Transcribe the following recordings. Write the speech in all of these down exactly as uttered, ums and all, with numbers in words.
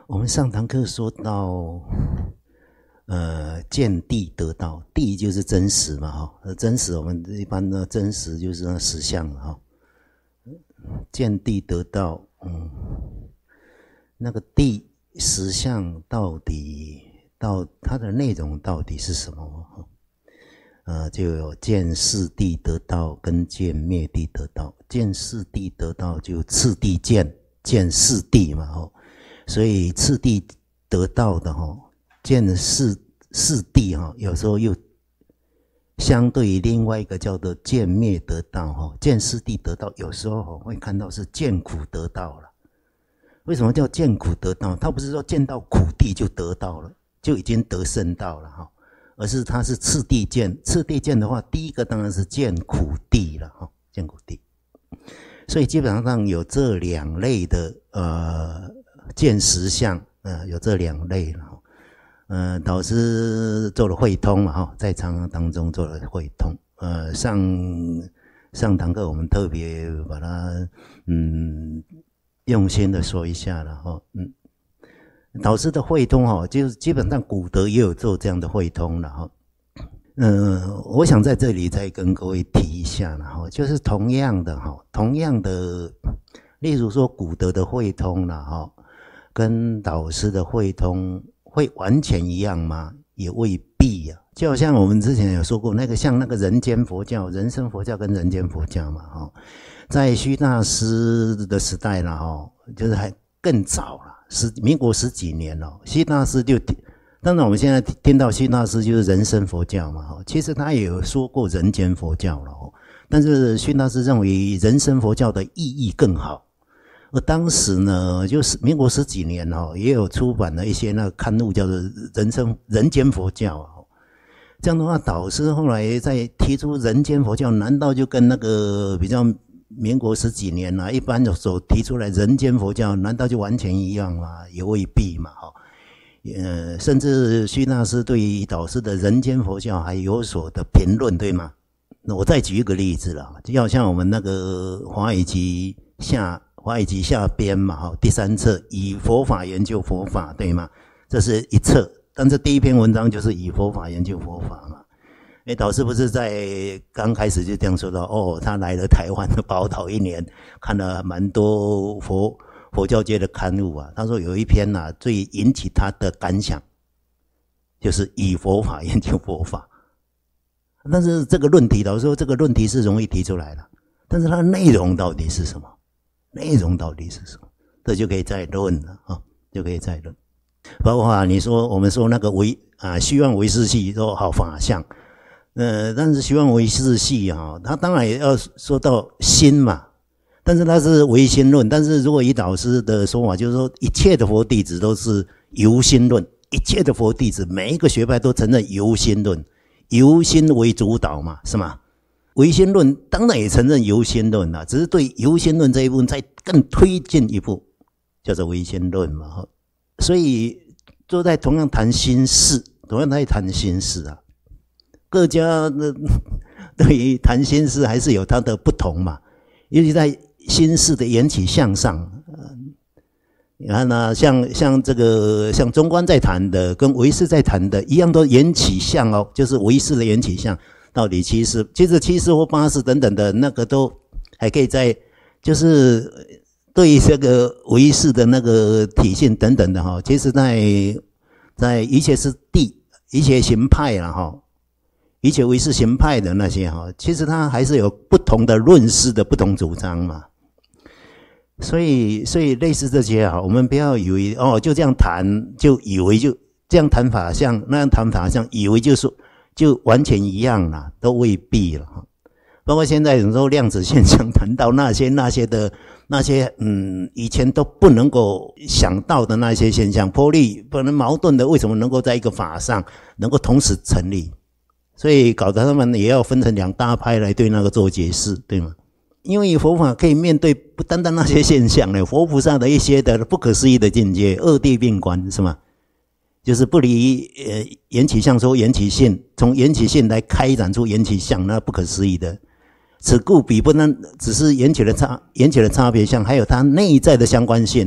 我们上堂课说到，呃，见地得道，地就是真实嘛，哈，真实我们一般的真实就是那实相嘛，哈。见地得道，嗯，那个地实相到底到它的内容到底是什么？呃，就有见事地得道跟见灭地得道。见事地得道就次第见，见事地嘛，哈。所以次第得道的哈，见事事地哈，有时候又相对于另外一个叫做见灭得道哈，见事地得道，有时候会看到是见苦得道了。为什么叫见苦得道？他不是说见到苦地就得道了，就已经得圣道了哈，而是他是次第见。次第见的话，第一个当然是见苦地了哈，见苦地。所以基本上有这两类的呃。见实相，呃，有这两类了。呃，导师做了会通嘛，哈，在常常当中做了会通。呃，上上堂课我们特别把它，嗯，用心的说一下了，哈，嗯，导师的会通哈，就是基本上古德也有做这样的会通了，哈。嗯、呃，我想在这里再跟各位提一下了，哈，就是同样的哈，同样的，例如说古德的会通了，哈。跟导师的会通会完全一样吗？也未必啊。就好像我们之前有说过，那个像那个人间佛教、人生佛教跟人间佛教嘛，哈，在虚大师的时代了，哈，就是还更早了，十民国十几年了，虚大师就，当然我们现在听到虚大师就是人生佛教嘛，哈，其实他也有说过人间佛教了，但是虚大师认为人生佛教的意义更好。而当时呢，就是民国十几年哦，也有出版了一些那个刊物，叫做《人生人间佛教》哦。这样的话，导师后来在提出人间佛教，难道就跟那个比较民国十几年啊，一般所提出来人间佛教，难道就完全一样吗？也未必嘛，哈。呃，甚至虚大师对于导师的人间佛教还有所的评论，对吗？那我再举一个例子啦，就好像我们那个华语集下。华语集下编嘛，哈，第三册以佛法研究佛法，对吗？这是一册，但是第一篇文章就是以佛法研究佛法嘛。诶，导师不是在刚开始就这样说到，哦，他来了台湾的宝岛一年，看了蛮多佛佛教界的刊物啊。他说有一篇呐、啊，最引起他的感想，就是以佛法研究佛法。但是这个论题，导师说这个论题是容易提出来的，但是它的内容到底是什么？内容到底是什么？这就可以再论了啊，就可以再论。包括啊，你说我们说那个唯啊虚妄唯识系说好法相，呃，但是虚妄唯识系啊，他当然也要说到心嘛，但是他是唯心论。但是如果以导师的说法，就是说一切的佛弟子都是由心论，一切的佛弟子每一个学派都承认由心论，由心为主导嘛，是吗？唯心论当然也承认由心论啦，只是对由心论这一部分再更推进一步，叫做唯心论嘛。所以都在同样谈心事，同样在谈心事啊。各家的对于谈心事还是有它的不同嘛，尤其在心事的缘起向上。你看呢、啊，像像这个像中观在谈的，跟唯识在谈的一样，都缘起向哦，就是唯识的缘起向。到底七识，其实七识或八识等等的那个都还可以在，就是对于这个唯识的那个体现等等的哈，其实在在一切是地、一切行派啦哈，一切唯识行派的那些哈，其实它还是有不同的论师的不同主张嘛。所以，所以类似这些啊，我们不要以为哦就这样谈，就以为就这样谈法像那样谈法像，以为就是就完全一样啦，都未必了。包括现在有时候量子现象谈到那些那些的那些嗯以前都不能够想到的那些现象，波粒不能矛盾的，为什么能够在一个法上能够同时成立？所以搞得他们也要分成两大派来对那个做解释，对吗？因为佛法可以面对不单单那些现象呢，佛菩萨的一些的不可思议的境界，二谛并观，是吗？就是不离呃缘起相说缘起性，从缘起性来开展出缘起相，那不可思议的。此故彼不单只是缘起的差缘起的差别相，还有它内在的相关性，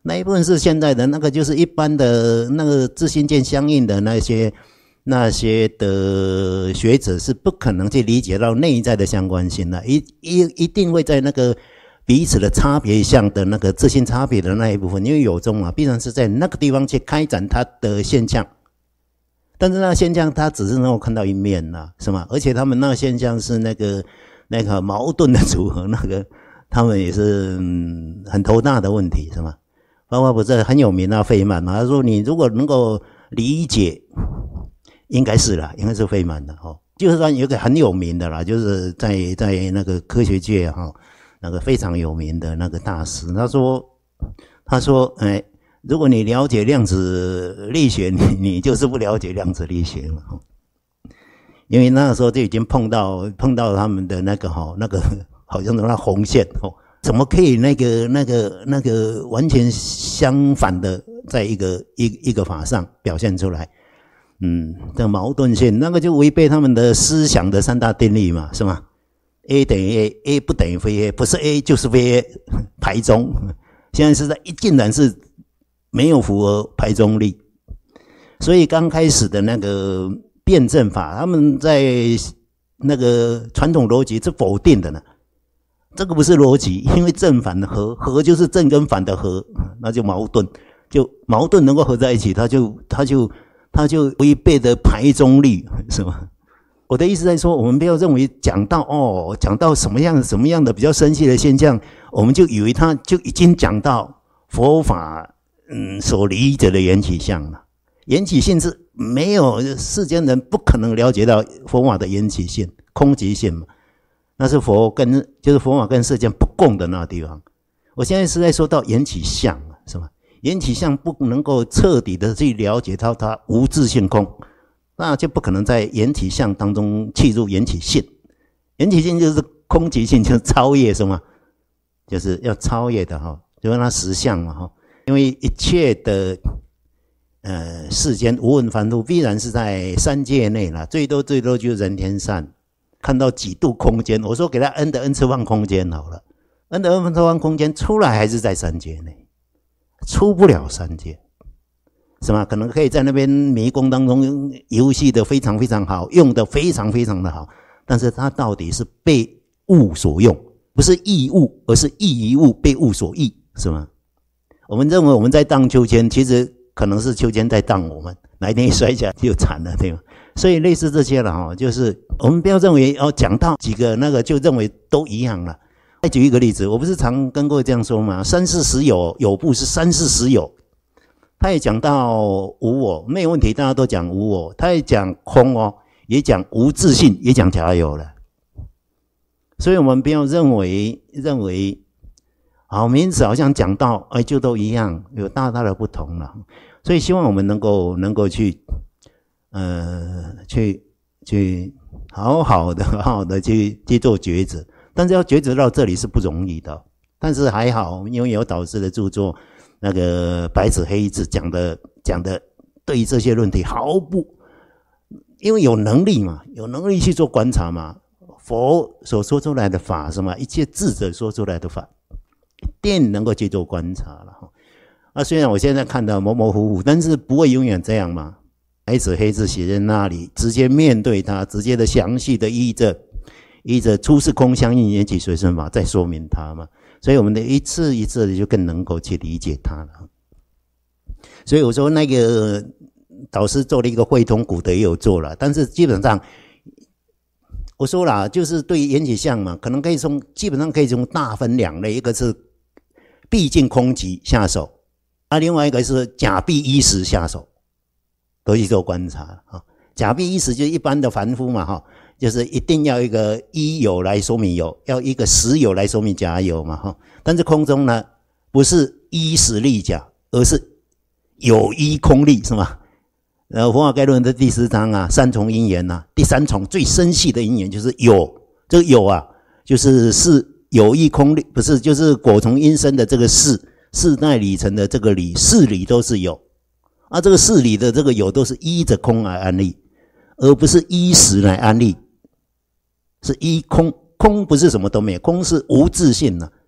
那一部分是现代的，那个就是一般的那个自心见相应的那些那些的学者是不可能去理解到内在的相关性的，一一一定会在那个彼此的差别相的那个自性差别的那一部分，因为有宗嘛，必然是在那个地方去开展它的现象。但是那个现象它只是能够看到一面啦，是吗？而且他们那个现象是那个那个矛盾的组合，那个他们也是、嗯、很头大的问题，是吗？包括不是很有名啊，费曼嘛，他说你如果能够理解，应该是啦，应该是费曼的哦。就是说有一个很有名的啦，就是在在那个科学界哈、哦，那个非常有名的那个大师，他说他说哎，如果你了解量子力学，你你就是不了解量子力学嘛，因为那个时候就已经碰到碰到他们的那个哈那个好像是那红线哦。怎么可以那个那个那个完全相反的，在一个一一个法上表现出来？嗯，这个矛盾性，那个就违背他们的思想的三大定律嘛，是吗 ？A 等于 A，A 不等于非 A， 不是 A 就是非 A， 排中。现在是在一竟然是没有符合排中力，所以刚开始的那个辩证法，他们在那个传统逻辑是否定的呢？这个不是逻辑，因为正反的合，合就是正跟反的合，那就矛盾，就矛盾能够合在一起，它就它就它就违背的排中力，是吗？我的意思在说，我们不要认为讲到哦，讲到什么样什么样的比较深细的现象，我们就以为它就已经讲到佛法嗯所理解的缘起相了。缘起性是没有世间人不可能了解到佛法的缘起性、空寂性嘛。那是佛跟就是佛法跟世间不共的那个地方。我现在是在说到缘起相，是吧？缘起相不能够彻底的去了解到它无自性空，那就不可能在缘起相当中契入缘起性。缘起性就是空寂性，就是超越什么？就是要超越的哈，就是它实相嘛哈。因为一切的呃世间无问凡夫，必然是在三界内啦，最多最多就是人天善。看到几度空间，我说给他 n 的 n 次方空间好了 ，n 的 n 次方空间出来还是在三界内，出不了三界，是吗？可能可以在那边迷宫当中游戏的非常非常好，用的非常非常的好，但是它到底是被物所用，不是异物，而是异于物被物所异，是吗？我们认为我们在荡秋千，其实可能是秋千在荡我们，哪一天一摔下就惨了，对吗？所以类似这些了哈，就是我们不要认为哦，讲到几个那个就认为都一样了。再举一个例子，我不是常跟各位这样说吗？三世实有，有部是三世实有，他也讲到无我，没有问题，大家都讲无我，他也讲空哦，也讲无自性，也讲假有了。所以我们不要认为认为好名词好像讲到哎就都一样，有大大的不同了。所以希望我们能够能够去。呃，去去好好的、好好的去去做抉择，但是要抉择到这里是不容易的。但是还好，因为有导师的著作，那个白纸黑字讲的讲的，对于这些论题毫不，因为有能力嘛，有能力去做观察嘛。佛所说出来的法，什么一切智者说出来的法，一定能够去做观察了哈。啊，虽然我现在看到模模糊糊，但是不会永远这样嘛。白纸黑字写在那里，直接面对它，直接的详细的依着依着出世空相应缘起随顺法再说明它嘛，所以我们的一次一次的就更能够去理解它了。所以我说那个导师做了一个汇通古德也有做了，但是基本上我说啦，就是对于缘起相嘛，可能可以从基本上可以从大分两类，一个是毕竟空寂下手，啊，另外一个是假必依实下手。都去做观察啊，假必依实就是一般的凡夫嘛哈，就是一定要一个依有来说明有，要一个实有来说明假有嘛哈。但是空中呢，不是依实立假，而是有依空立，是吗？然后佛法概论的第四章啊，三重因缘啊，第三重最深细的因缘就是有，这个有啊，就是是有依空立，不是就是果从因生的这个事，世代理成的这个理，事理都是有。啊，这个事理的这个有都是依着空来安立，而不是依实来安立，是依空。空不是什么都没有，空是无自性的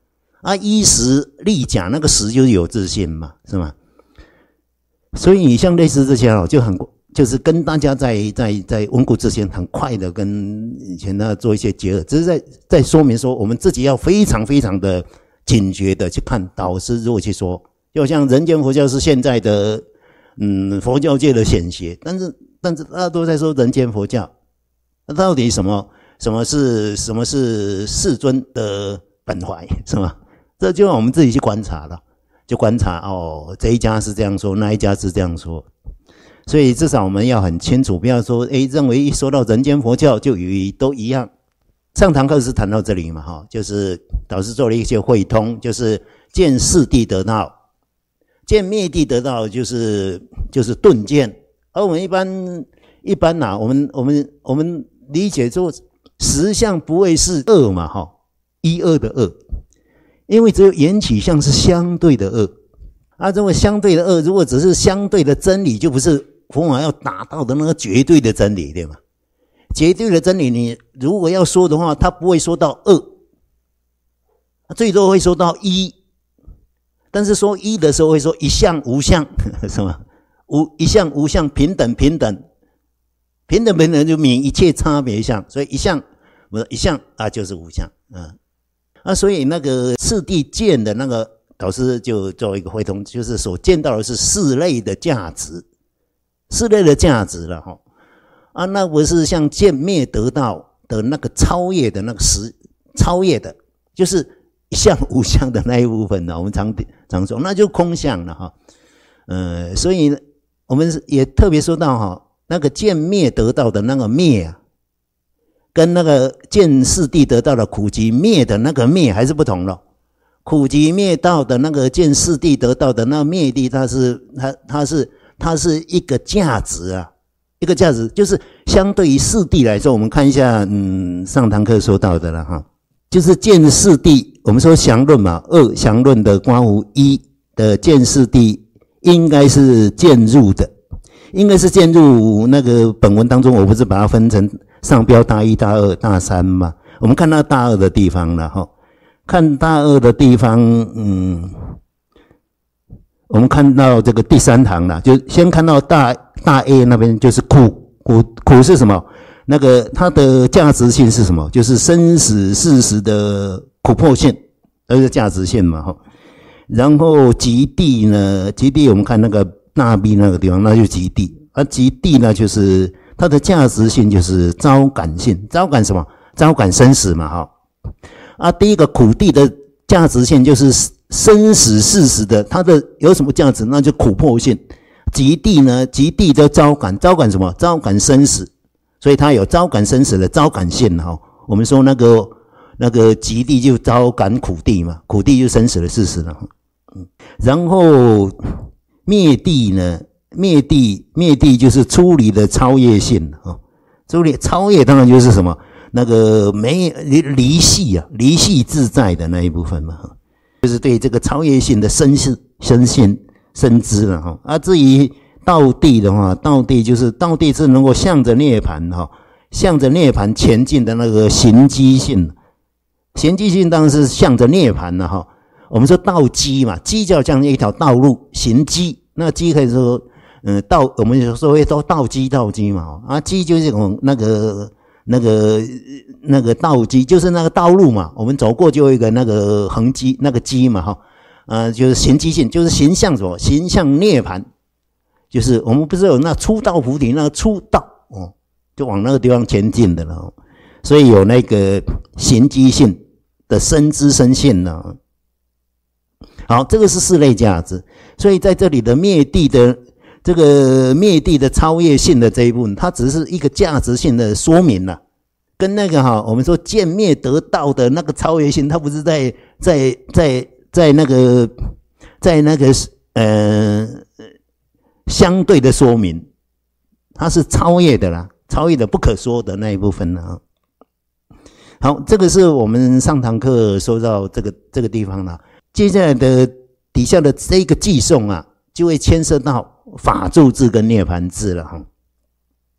啊，依实立假，那个实就是有自信嘛，是吗？所以你像类似这些哦，就很就是跟大家在在在温故知新，很快的跟以前呢做一些结合，只是在在说明说，我们自己要非常非常的警觉的去看导师如果去说，就像人间佛教是现在的嗯佛教界的显学，但是但是大家都在说人间佛教，那到底什么什么是什么是世尊的本怀，是吗？这就让我们自己去观察了。就观察哦，这一家是这样说，那一家是这样说，所以至少我们要很清楚，不要说诶认为一说到人间佛教就与都一样。上堂课是谈到这里嘛，哈，就是导师做了一些汇通，就是见四谛得道，见灭谛得道就是就是顿见，而我们一般一般呐、啊，我们我们我们理解说实相不会是二嘛，哈，一二的二。因为只有缘起相是相对的恶，啊，这么相对的恶，如果只是相对的真理，就不是佛法要达到的那个绝对的真理，对吗？绝对的真理，你如果要说的话，它不会说到二，最多会说到一，但是说一的时候会说一相无相，是吗？无一相无相，平等平等，平等平等就免一切差别相，所以一相，我一相啊就是无相，嗯。啊，所以那个次第见的那个导师就做一个汇通，就是所见到的是四类的价值，四类的价值了哈。啊，那不是像见灭得道的那个超越的那个实超越的，就是一相无相的那一部分呢。我们常常说，那就空相了哈。呃，所以我们也特别说到哈，那个见灭得道的那个灭啊。跟那个见四谛得到的苦集灭的那个灭还是不同了。苦集灭道的那个见四谛得到的那个灭谛，它是它它是它是一个价值啊，一个价值就是相对于四谛来说，我们看一下，嗯，上堂课说到的了哈，就是见四谛，我们说详论嘛，二详论的观无一的见四谛，应该是渐入的，应该是渐入那个本文当中，我不是把它分成。上标大一、大二、大三嘛，我们看到大二的地方了哈。看大二的地方，嗯，我们看到这个第三堂了，就先看到大大 A 那边就是苦苦苦是什么？那个它的价值性是什么？就是生死事实的苦迫性，那是价值性嘛哈。然后极地呢，极地我们看那个大 B 那个地方，那就极地，而极地呢就是。它的价值性就是招感性，招感什么？招感生死嘛，哈。啊，第一个苦地的价值性就是生死事实的，它的有什么价值？那就苦迫性。极地呢，极地的招感，招感什么？招感生死，所以它有招感生死的招感性哈。我们说那个那个极地就招感苦地嘛，苦地就生死的事实了。嗯，然后灭地呢？灭地，灭地就是出离的超越性啊！出离超越当然就是什么？那个没离离系啊，离系自在的那一部分嘛，就是对这个超越性的深信、深信、深知了哈。啊，至于道地的话，道地就是道地是能够向着涅槃哈，向着涅槃前进的那个行机性。行机性当然是向着涅槃了哈。我们说道基嘛，基就像一条道路，行基，那基可以说。嗯，道我们有时候会说道基道基嘛，啊，基就是种那个那个那个道基，就是那个道路嘛，我们走过就有一个那个痕迹，那个基嘛，哈，呃，就是行基性，就是行向什么？行向涅槃，就是我们不是有那初道菩提那个初道哦，就往那个地方前进的了，所以有那个行基性的深知深信呢。好，这个是四类价值，所以在这里的灭地的。这个灭地的超越性的这一部分，它只是一个价值性的说明了，跟那个哈，我们说见灭得道的那个超越性，它不是在在在在那个在那个呃相对的说明，它是超越的啦，超越的不可说的那一部分呢。好，这个是我们上堂课说到这个这个地方了，接下来的底下的这个寄送啊，就会牵涉到。法住智跟涅槃智了哈，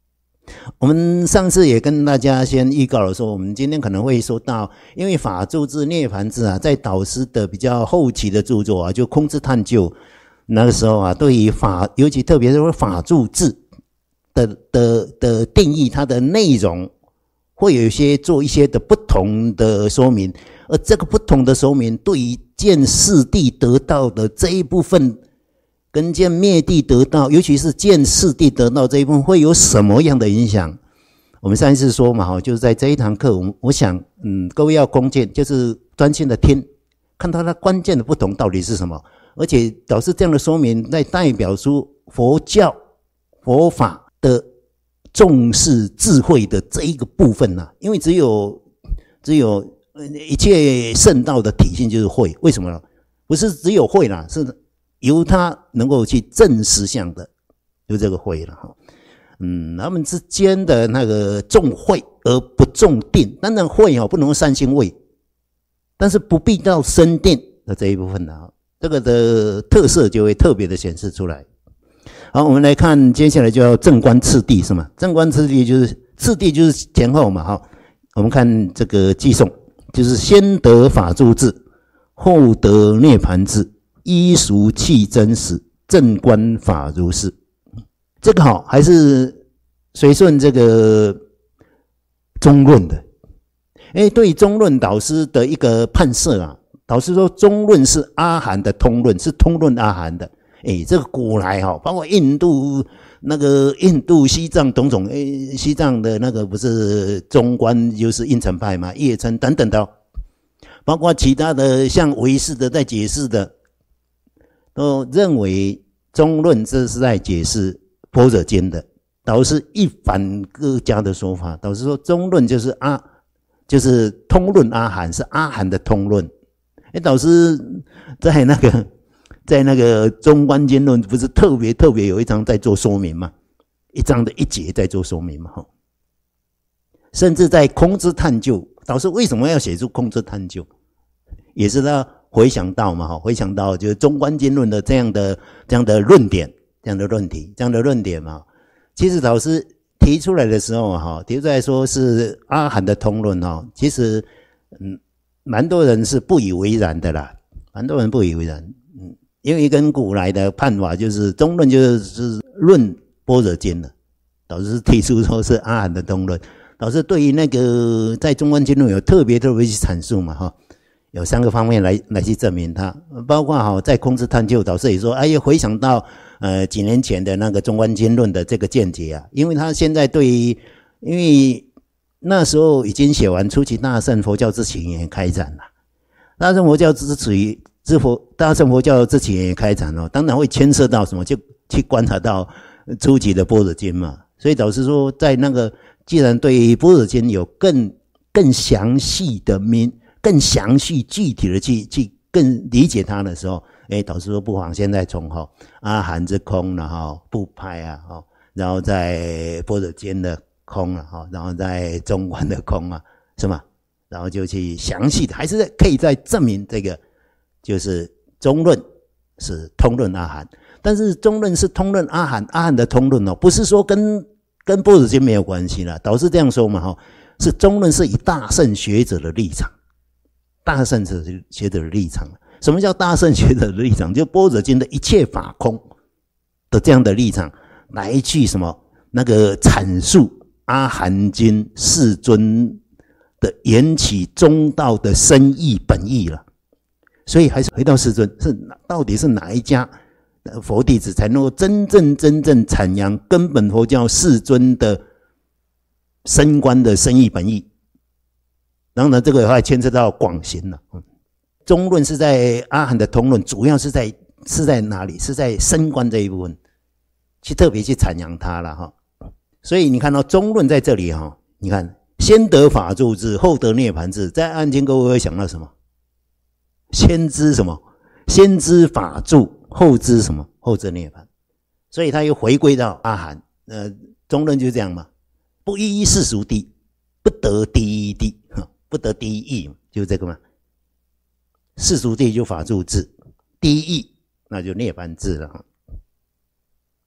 我们上次也跟大家先预告了说，我们今天可能会说到，因为法住智、涅槃智啊，在导师的比较后期的著作啊，就空智探究那个时候啊，对于法，尤其特别是法住智的的的定义，它的内容会有一些做一些的不同的说明，而这个不同的说明，对于见四谛得道的这一部分，跟见灭谛得道，尤其是见四谛得道这一部分，会有什么样的影响？我们上一次说嘛，就是在这一堂课，我我想，嗯，各位要恭敬，就是专心的听，看到它关键的不同到底是什么。而且导师这样的说明，在代表出佛教佛法的重视智慧的这一个部分啊，因为只有只有一切圣道的体性就是慧，为什么呢？不是只有慧啦，是由它能够去证实相的，就这个慧了哈。嗯，他们之间的那个重慧而不重定，当然慧哈不能善心慧，但是不必到深定的这一部分呢，这个的特色就会特别的显示出来。好，我们来看接下来就要正观次第是吗？正观次第就是次第就是前后嘛哈。我们看这个偈颂，就是先得法住智，后得涅槃智。依俗契真实，正观法如是。这个好还是随顺这个中论的。诶，对中论导师的一个判设啊，导师说中论是阿含的通论，是通论阿含的。诶，这个古来哈，包括印度那个印度、西藏种种，诶，西藏的那个不是中观就是应成派嘛，叶称等等的、哦，包括其他的像唯识的在解释的。都认为中论这是在解释般若经的，导师一反各家的说法，导师说中论就是阿，就是通论阿含，是阿含的通论。诶，导师在那个在那个中观经论不是特别特别有一章在做说明嘛，一章的一节在做说明嘛，甚至在空智探究，导师为什么要写出空智探究，也是他回想到嘛，回想到就是中观经论的这样的这样的论点，这样的论题，这样的论点嘛。其实导师提出来的时候哈，提出来说是阿含的通论哈，其实嗯，蛮多人是不以为然的啦，蛮多人不以为然，嗯，因为跟古来的判法就是中论就是论般若经的，导师提出说是阿含的通论，导师对于那个在中观经论有特别特别去阐述嘛哈。有三个方面来来去证明它，包括哈在空智探究，导师也说，哎呀，回想到呃几年前的那个中观经论的这个见解啊，因为他现在对于，因为那时候已经写完初期大乘佛教之前也开展了，大乘佛教之起之佛大乘佛教之前也开展了，当然会牵涉到什么，就去观察到初期的般若经嘛，所以导师说，在那个既然对于般若经有更更详细的明。更详细具体的去去更理解它的时候，诶，导师说不妨现在从哈阿含之空然后部派啊，哈，然后在般若经的空啊，哈，然后在中观的空啊，是吗？然后就去详细的，还是可以再证明这个就是中论是通论阿含，但是中论是通论阿含，阿含的通论哦，不是说跟跟般若经没有关系啦，导师这样说嘛，哈，是中论是以大乘学者的立场。大乘学者的立场，什么叫大乘学者的立场？就般若经的一切法空的这样的立场，来去什么那个阐述阿含经世尊的缘起中道的深义本义了。所以还是回到世尊，是到底是哪一家佛弟子才能够真正真正阐扬根本佛教世尊的深观的深义本义？然后呢，这个还牵涉到广行了。中论是在阿含的通论，主要是在是在哪里？是在深观这一部分，去特别去阐扬它了哈。所以你看到中论在这里哈，你看先得法住智，后得涅槃智，在暗经各位会想到什么？先知什么？先知法住，后知什么？后知涅槃。所以他又回归到阿含，呃，中论就这样嘛，不依世俗谛，不得第一谛。不得第一义，就是这个嘛。世俗谛就法住智，第一义那就涅槃智了。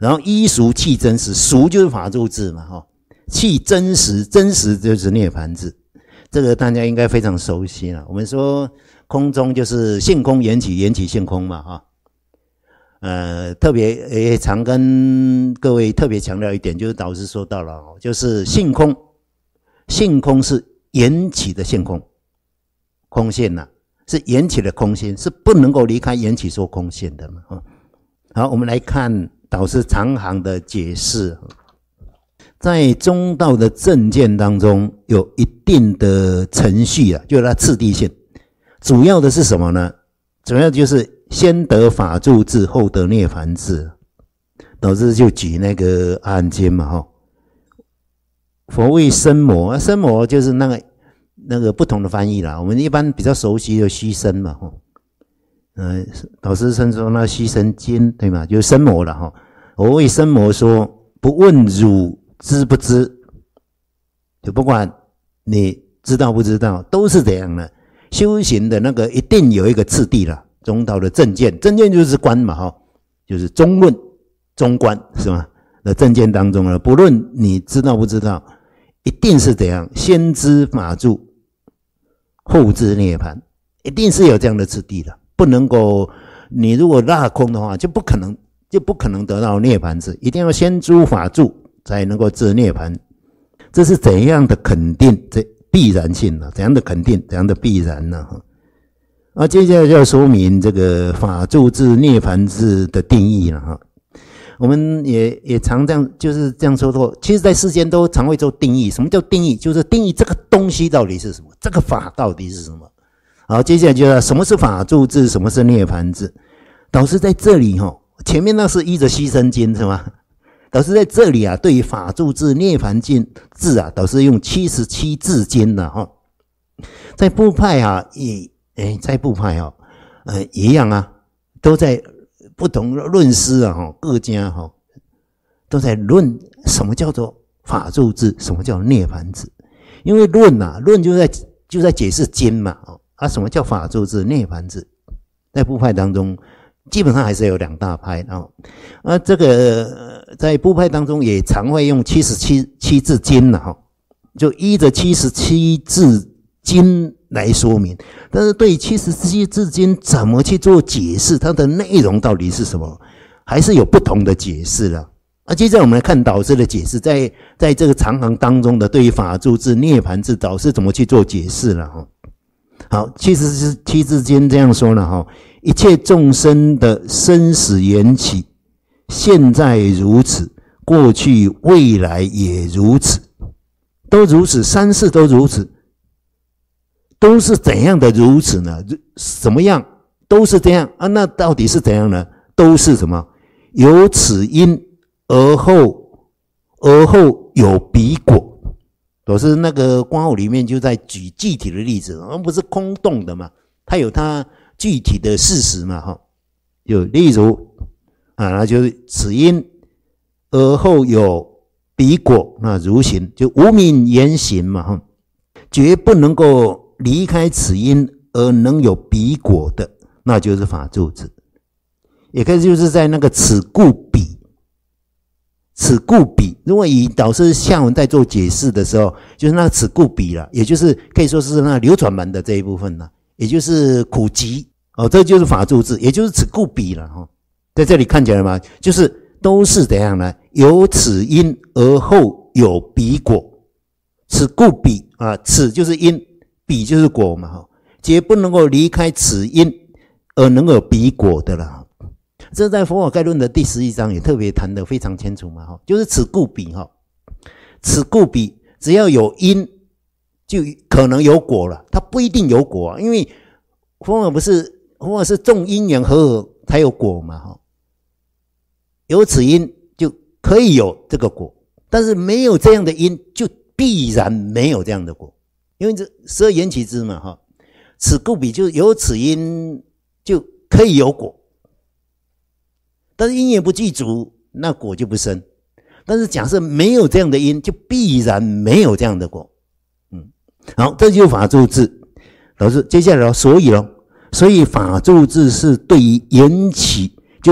然后依俗契真实，俗就是法住智嘛，哈，契真实，真实就是涅槃智，这个大家应该非常熟悉了。我们说空中就是性空缘起，缘起性空嘛，哈。呃，特别也常跟各位特别强调一点，就是导师说到了，就是性空，性空是缘起的性空，空性呐、啊，是缘起的空性，是不能够离开缘起说空性的嘛。好，我们来看导师长行的解释，在中道的正见当中有一定的程序啊，就是它次第性，主要的是什么呢？主要就是先得法住智，后得涅槃智。导师就举那个阿含经嘛，哈，佛谓生魔，生魔就是那个那个不同的翻译啦。我们一般比较熟悉的虚生嘛，哈，呃，导师称说那虚生经，对吗？就是生魔了，哈。我为生魔说，不问汝知不知，就不管你知道不知道，都是这样的。修行的那个一定有一个次第啦，中道的正见，正见就是观嘛，哈，就是中论、中观是吗？那正见当中呢，不论你知道不知道，一定是怎样，先知法住，后知涅槃，一定是有这样的次第的，不能够你如果落空的话，就不可能就不可能得到涅槃智，一定要先诸法住才能够知涅槃，这是怎样的肯定？这必然性呢？怎样的肯定？怎样的必然呢？啊，接下来就要说明这个法住智、涅槃智的定义了哈。我们也也常这样，就是这样说过。其实，在世间都常会做定义。什么叫定义？就是定义这个东西到底是什么，这个法到底是什么。好，接下来就要什么是法住智，什么是涅槃智。导师在这里哈，前面那是依着牺牲经是吗？导师在这里啊，对于法住智、涅槃智啊，导师用七十七字经呐哈，在部派啊也诶，在部派啊，呃一样啊，都在不同论师啊哈，各家哈都在论什么叫做法住智，什么叫涅槃智。因为论啊，论就在就在解释经嘛，啊，什么叫法住智、涅槃智，在部派当中。基本上还是有两大派啊，啊，这个在部派当中也常会用七十七七字经了哈，就依着七十七字经来说明。但是对七十七字经怎么去做解释，它的内容到底是什么，还是有不同的解释了。啊，接着我们来看导师的解释，在在这个长行当中的对于法住智、涅槃智，导师怎么去做解释了哈。好，七十七字经这样说了哈。一切众生的生死缘起，现在如此，过去未来也如此，都如此，三世都如此，都是怎样的如此呢？怎么样？都是这样啊？那到底是怎样呢？都是什么？有此因而后，而后有彼果。都是那个观后里面就在举具体的例子，而不是空洞的嘛，它有它具体的事实嘛，哈，就例如啊，那就是此因而后有彼果，那如行就无明言行嘛，哈，绝不能够离开此因而能有彼果的，那就是法住智，也可以就是在那个此故彼，此故彼，如果以导师下文在做解释的时候，就是那此故彼了，也就是可以说是那流转门的这一部分了，也就是苦集。哦，这就是法住智，也就是此故彼了哈。在这里看起来嘛，就是都是怎样呢？有此因而后有彼果，此故彼啊，此就是因，彼就是果嘛哈，皆不能够离开此因而能有彼果的了。这在佛法概论的第十一章也特别谈得非常清楚嘛哈，就是此故彼哈，此故彼，只要有因就可能有果了，它不一定有果啊，因为佛法不是。或者是众因缘合合才有果嘛，哈，有此因就可以有这个果，但是没有这样的因，就必然没有这样的果，因为这十二缘起支嘛，哈，此故彼就是有此因就可以有果，但是因缘不具足，那果就不生。但是假设没有这样的因，就必然没有这样的果。嗯，好，这就是法住智。老师，接下来所以咯。所以法住智是对于缘起，就是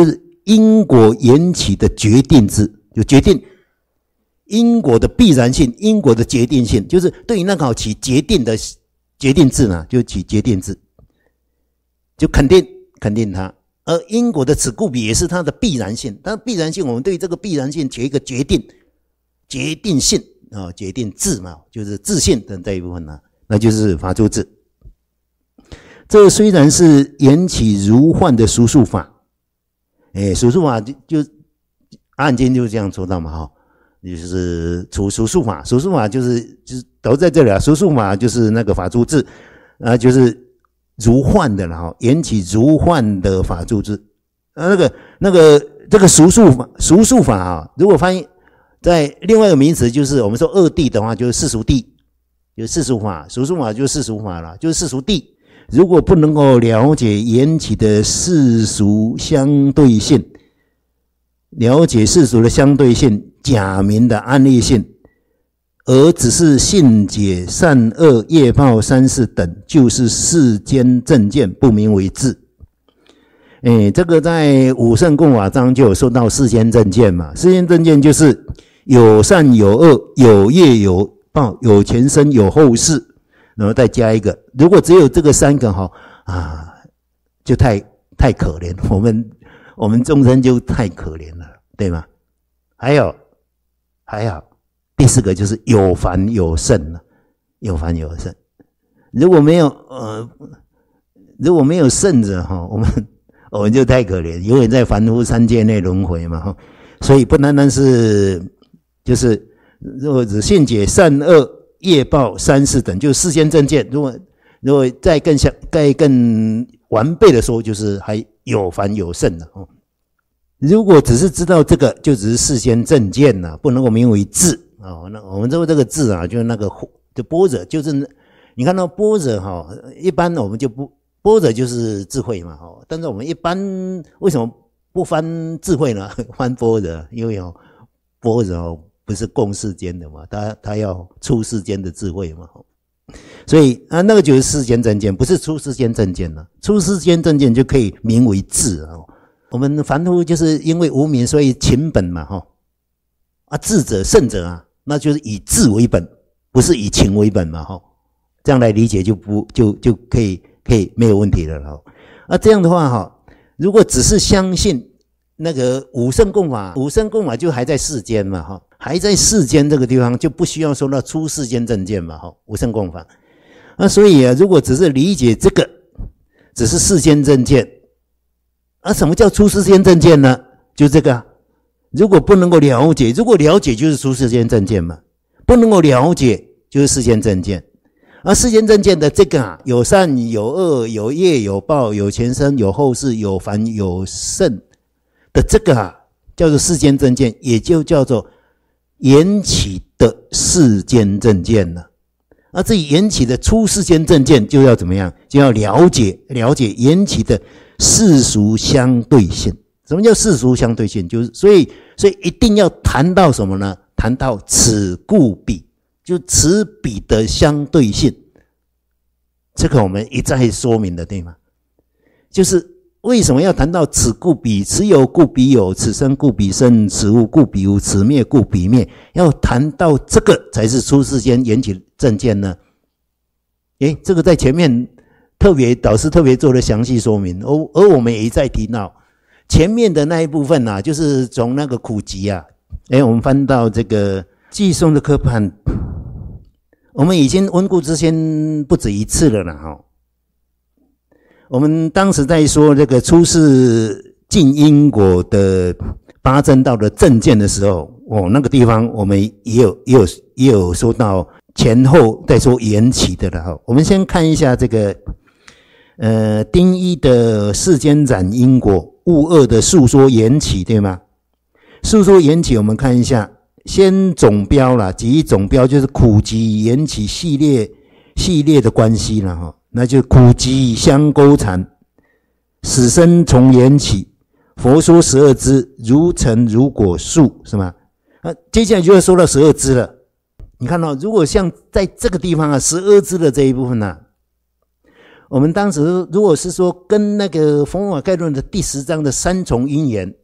因果缘起的决定字，就决定因果的必然性，因果的决定性，就是对于那个起决定的决定字呢，就起决定字，就肯定肯定它。而因果的此故彼也是它的必然性，它的必然性，我们对这个必然性起一个决定，决定性啊、哦，决定字嘛，就是自信的这一部分呢、啊，那就是法住字。这虽然是缘起如幻的数数法，哎，数数法就就按经就这样说到嘛，哈，就是除数数法，数数法就是就是都在这里啊，数数法就是那个法住字，啊，就是如幻的了哈，缘起如幻的法住字，啊，那个那个这个数数法，数数法啊，如果翻译在另外一个名词，就是我们说二谛的话，就是世俗谛，就是世俗法，数数法就是世俗法了，就是世俗谛。如果不能够了解缘起的世俗相对性，了解世俗的相对性、假名的安立性，而只是信解善恶业报三世等，就是世间正见，不名为智。诶，这个在五圣共法章就有说到世间正见嘛，世间正见就是有善有恶，有业有报，有前生有后世。然后再加一个，如果只有这个三个哈啊，就太太可怜，我们我们众生就太可怜了，对吗？还有还有第四个就是有凡有圣了，有凡有圣。如果没有呃，如果没有圣者哈，我们我们就太可怜，永远在凡夫三界内轮回嘛哈。所以不单单是就是如果只信解善恶业报三世等，就是世间正见。如果如果再更相再更完备的说，就是还有凡有圣了哦。如果只是知道这个，就只是世间正见了，不能够名为智哦。那我们说这个智啊，就是那个就般若，就是你看到般若哈，一般我们就不般若就是智慧嘛哈。但是我们一般为什么不翻智慧呢？翻般若，因为哦般若不是共世间的嘛，他他要出世间的智慧嘛，所以啊，那个就是世间正见，不是出世间正见了。出世间正见就可以名为智啊。我们凡夫就是因为无明，所以勤本嘛，哈啊，智者圣者啊，那就是以智为本，不是以情为本嘛，哈。这样来理解就不就就可以可以没有问题了哈。啊，这样的话哈，如果只是相信那个五圣共法，五圣共法就还在世间嘛，哈。还在世间这个地方就不需要说到出世间正见嘛，哈，无圣共法。那所以啊，如果只是理解这个，只是世间正见，啊，什么叫出世间正见呢？就这个啊。如果不能够了解，如果了解就是出世间正见嘛，不能够了解就是世间正见。而世间正见的这个啊，有善有恶，有业有报，有前生有后世，有凡有圣的这个啊，叫做世间正见，也就叫做缘起的世间正见了。而这缘起的出世间正见就要怎么样？就要了解了解缘起的世俗相对性。什么叫世俗相对性？就是所以所以一定要谈到什么呢？谈到此故彼，就此彼的相对性。这个我们一再说明的，对吗？就是为什么要谈到此故彼？此有故彼有，此生故彼生，此无故彼无，此灭故彼灭。要谈到这个才是出世间缘起正见呢？诶，这个在前面特别导师特别做了详细说明，而而我们也一再提到前面的那一部分啊，就是从那个苦集啊，诶，我们翻到这个寄送的科判，我们已经温故知新不止一次了啦哈。我们当时在说这个出世尽因果的八正道的正见的时候，哦，那个地方我们也有也有也有说到前后在说缘起的了哈。我们先看一下这个呃丁一的世间染因果，物二的述说缘起，对吗？述说缘起，我们看一下，先总标啦，即总标就是苦集缘起系列系列的关系了哈。那就苦集相勾缠，死生从缘起，佛说十二支，如成如果数，是吗？啊，接下来就要说到十二支了。你看到、哦，如果像在这个地方啊，十二支的这一部分啊，我们当时如果是说跟那个《佛法概论》的第十章的三重因缘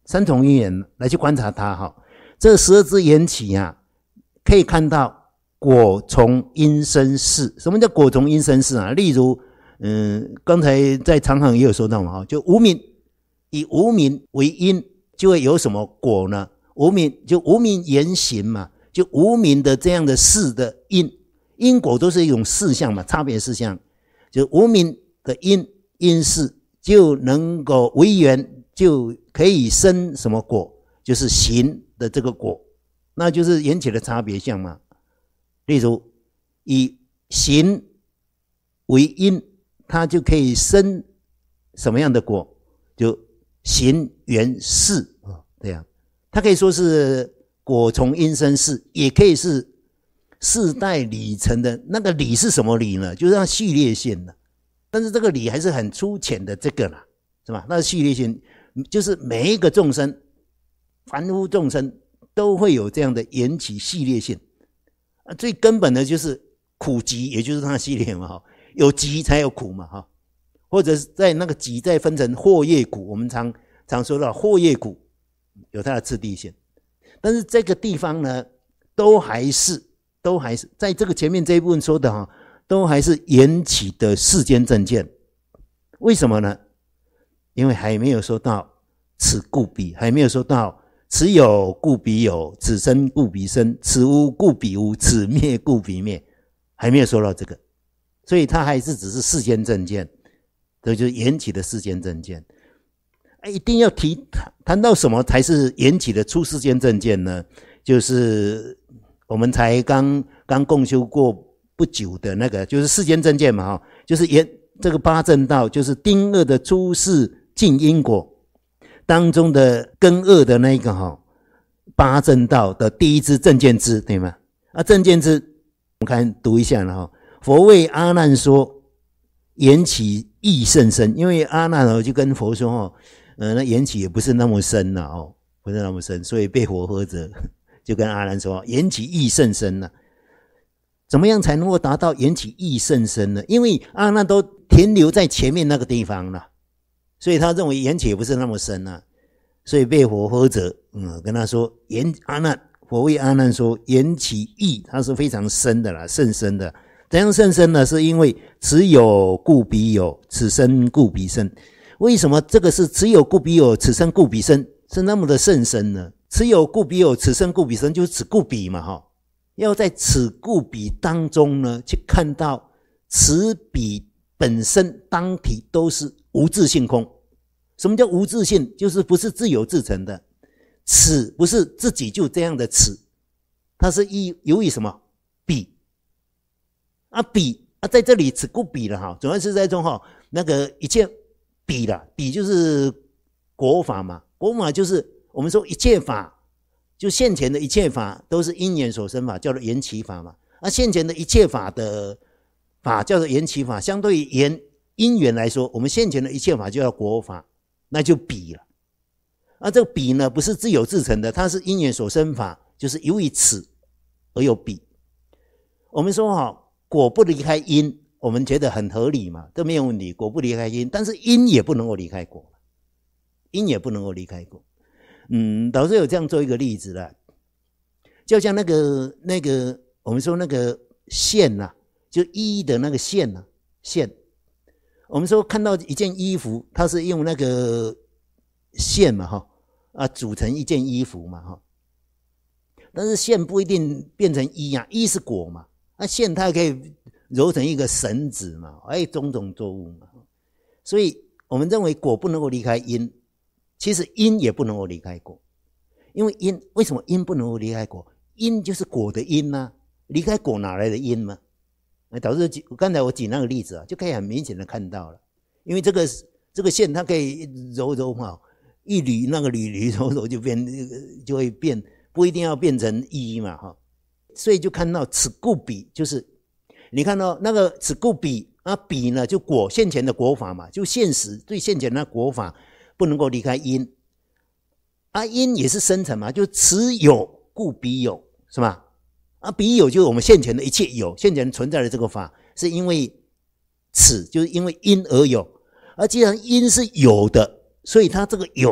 三重因缘来去观察它哈。这十二支缘起啊，可以看到果从因生事。什么叫果从因生事啊？例如，嗯，刚才在长行也有说到嘛，就无明，以无明为因，就会有什么果呢？无明就无明言行嘛，就无明的这样的事的因，因果都是一种事项嘛，差别事项，就无明的因因事就能够为缘，就可以生什么果，就是行的这个果，那就是缘起的差别相嘛。例如以行为因，它就可以生什么样的果，就行缘事啊，这样它可以说是果从因生事，也可以是世代理成的。那个理是什么理呢？就是让序列性的，但是这个理还是很粗浅的这个啦，是吧？那序列性就是每一个众生，凡夫众生都会有这样的缘起序列性。啊，最根本的就是苦集，也就是它的序列嘛，哈，有集才有苦嘛，哈，或者是在那个集再分成惑业苦，我们常常说到惑业苦有它的次第性，但是这个地方呢，都还是都还是在这个前面这一部分说的哈，都还是缘起的世间正见。为什么呢？因为还没有说到此故彼，还没有说到此有故彼有，此生故彼生，此无故彼无，此灭故彼灭，还没有说到这个，所以它还是只是世间正见，这就是缘起的世间正见。一定要提谈谈到什么才是缘起的出世间正见呢？就是我们才刚刚共修过不久的那个，就是世间正见嘛，就是缘这个八正道，就是丁二的出世尽因果当中的根二的那个哈八正道的第一支正见支，对吗？啊，正见支我们看读一下了哈。佛为阿难说，缘起亦甚深，因为阿难哦就跟佛说哦，呃，那缘起也不是那么深了哦，不是那么深，所以被佛呵责，就跟阿难说，缘起亦甚深了。怎么样才能够达到缘起亦甚深呢？因为阿难都停留在前面那个地方了，所以他认为缘起也不是那么深啊，所以被佛呵责，嗯，跟他说缘阿难，佛为阿难说缘起亦，它是非常深的啦，甚深的。怎样甚深呢？是因为此有故彼有，此生故彼生。为什么这个是此有故彼有，此生故彼生是那么的甚深呢？此有故彼有，此生故彼生，就是此故彼嘛，哈。要在此故彼当中呢，去看到此彼本身当体都是无自性空。什么叫无自性？就是不是自由自成的。此不是自己就这样的此，它是依由于什么彼啊彼啊，在这里此故彼了哈，主要是在中哈那个一切彼了，彼就是果法嘛，果法就是我们说一切法。就现前的一切法都是因缘所生法，叫做缘起法嘛。而、啊、现前的一切法的法叫做缘起法，相对于缘因缘来说，我们现前的一切法就叫果法，那就彼了。而、啊、这个彼呢，不是自有自成的，它是因缘所生法，就是由于此而有彼。我们说哈，果不离开因，我们觉得很合理嘛，这没有问题，果不离开因，但是因也不能够离开果，因也不能够离开果。嗯，导师有这样做一个例子啦，就像那个那个我们说那个线啊，就衣的那个线啊，线。我们说看到一件衣服，它是用那个线嘛，哈啊组成一件衣服嘛，哈。但是线不一定变成衣啊，衣是果嘛，那线它可以揉成一个绳子嘛，哎，种种作物嘛。所以我们认为果不能够离开因。其实因也不能够离开果，因为因为什么因不能够离开果？因就是果的因啊，离开果哪来的因嘛？导致刚才我举那个例子啊，就可以很明显的看到了，因为这个这个线它可以揉揉嘛，一捋那个捋捋揉揉就变就会变，不一定要变成一嘛哈，所以就看到此故彼，就是你看到那个此故彼啊，彼呢就果现前的果法嘛，就现实最现前的果法。不能够离开因，啊，因也是生成嘛，就是此有故彼有，是吧？啊，彼有就是我们现前的一切有，现前存在的这个法，是因为此就是因为因而有，而既然因是有的，所以它这个有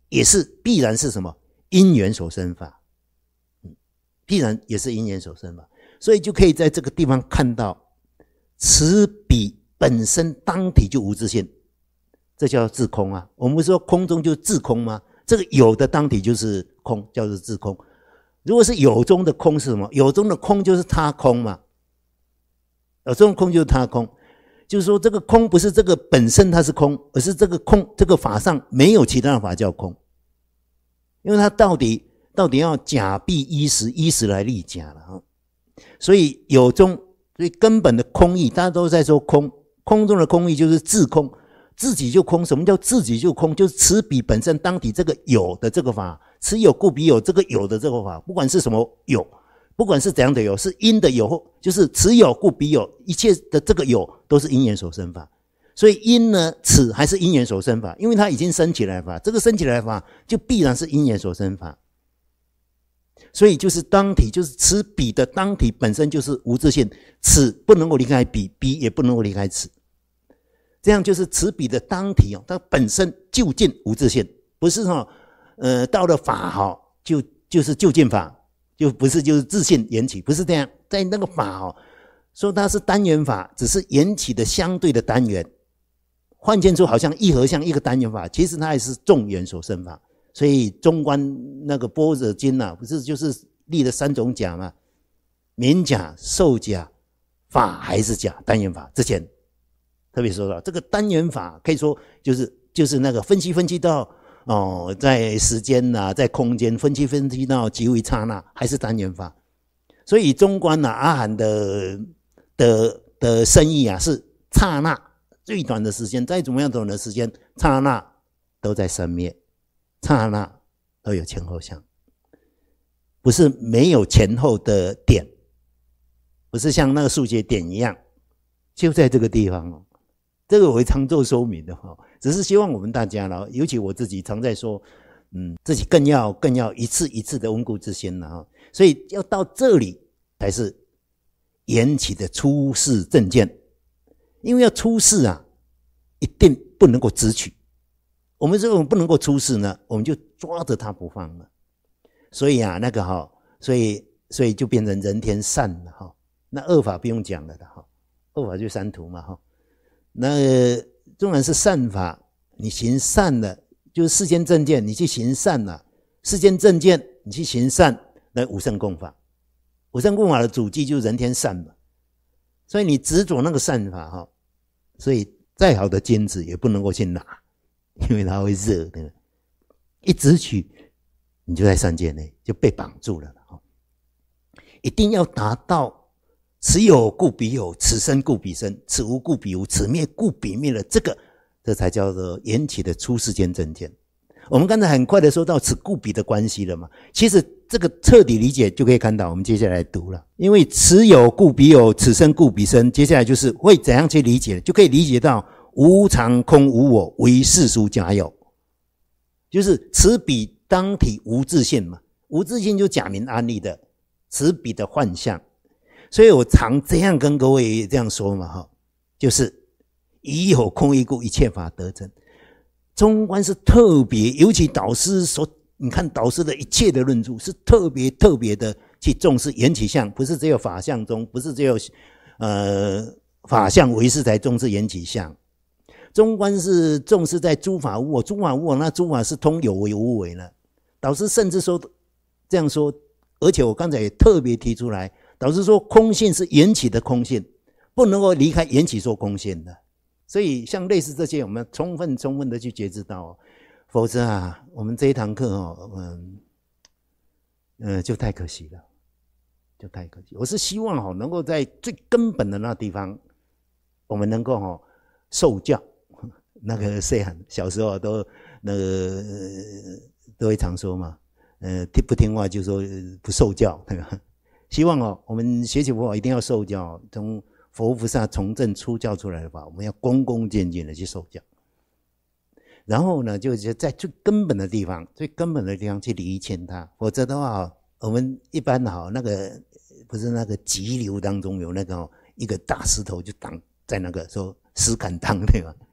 也是必然是什么？因缘所生法，必然也是因缘所生法，所以就可以在这个地方看到，此彼本身当体就无自性，这叫自空啊。我们不是说空中就自空吗？这个有的当体就是空，叫做自空。如果是有中的空是什么？有中的空就是他空嘛，有中的空就是他空，就是说这个空不是这个本身它是空，而是这个空这个法上没有其他的法叫空，因为它到底到底要假蔽依实，依实来立假了。所以有中，所以根本的空义，大家都在说空，空中的空义就是自空，自己就空。什么叫自己就空？就是此彼本身当体这个有的这个法，此有故彼有这个有的这个法，不管是什么有，不管是怎样的有，是因的有，就是此有故彼有，一切的这个有都是因缘所生法。所以因呢，此还是因缘所生法，因为它已经生起来的法，这个生起来的法就必然是因缘所生法。所以就是当体，就是此彼的当体本身就是无自性，此不能够离开彼，彼也不能够离开此。这样就是此彼的当体哦，它本身究竟无自性，不是哈，呃，到了法哈就就是究竟法，就不是就是自性缘起，不是这样。在那个法哈，说它是单元法，只是缘起的相对的单元。换见出好像一合相一个单元法，其实它还是众缘所生法。所以中观那个般若经啊，不是就是立了三种假吗？名假、受假、法还是假，单元法。之前特别说到这个单元法，可以说就是就是那个分析分析到哦，在时间啊，在空间分析分析到极为刹那，还是单元法。所以中观啊，阿含的的的深意啊，是刹那最短的时间，再怎么样短的时间，刹那都在生灭。刹那都有前后相，不是没有前后的点，不是像那个数学点一样，就在这个地方哦。这个我会常做说明的哈，只是希望我们大家了，尤其我自己常在说，嗯，自己更要更要一次一次的温故知新了哈。所以要到这里才是缘起的出世正见，因为要出世啊，一定不能够直取。我们这种不能够出世呢，我们就抓着它不放了。所以啊，那个哈，所以所以就变成人天善了哈。那恶法不用讲了的哈，恶法就三途嘛哈。那纵然是善法，你行善了，就是世间正见，你去行善了；世间正见，你去行善，那五圣共法。五圣共法的主机就是人天善嘛。所以你执着那个善法哈，所以再好的金子也不能够去拿。因为它会热的，一直取你就在三界内就被绑住了。一定要达到此有故彼有，此生故彼生，此无故彼无，此灭故彼灭了，这个这才叫做缘起的出世间正见。我们刚才很快的说到此故彼的关系了嘛，其实这个彻底理解就可以看到我们接下来读了。因为此有故彼有，此生故彼生，接下来就是会怎样去理解，就可以理解到无常空无我，唯世俗假有，就是此彼当体无自性嘛，无自性就假名安立的此彼的幻象。所以我常这样跟各位这样说嘛哈，就是以有空一故，一切法得真。中观是特别，尤其导师所，你看导师的一切的论述是特别特别的去重视缘起相，不是只有法相中，不是只有呃法相唯识才重视缘起相。中观是重视在诸法无我，诸法无我，那诸法是通有为无为了。导师甚至说这样说，而且我刚才也特别提出来，导师说空性是缘起的空性，不能够离开缘起说空性的。所以像类似这些，我们充分充分的去觉知到、哦，否则啊，我们这一堂课哦，嗯，呃，就太可惜了，就太可惜。我是希望哦，能够在最根本的那地方，我们能够哦受教。那个细汉小时候都那个、呃、都会常说嘛，呃，听不听话就说不受教，对吧？希望哦，我们学习佛法一定要受教，从佛菩萨从正出教出来的法，我们要恭恭敬敬的去受教。然后呢，就是在最根本的地方，最根本的地方去理清它，否则的话，我们一般哈那个不是那个急流当中有那个一个大石头就挡在那个说石敢当对吧？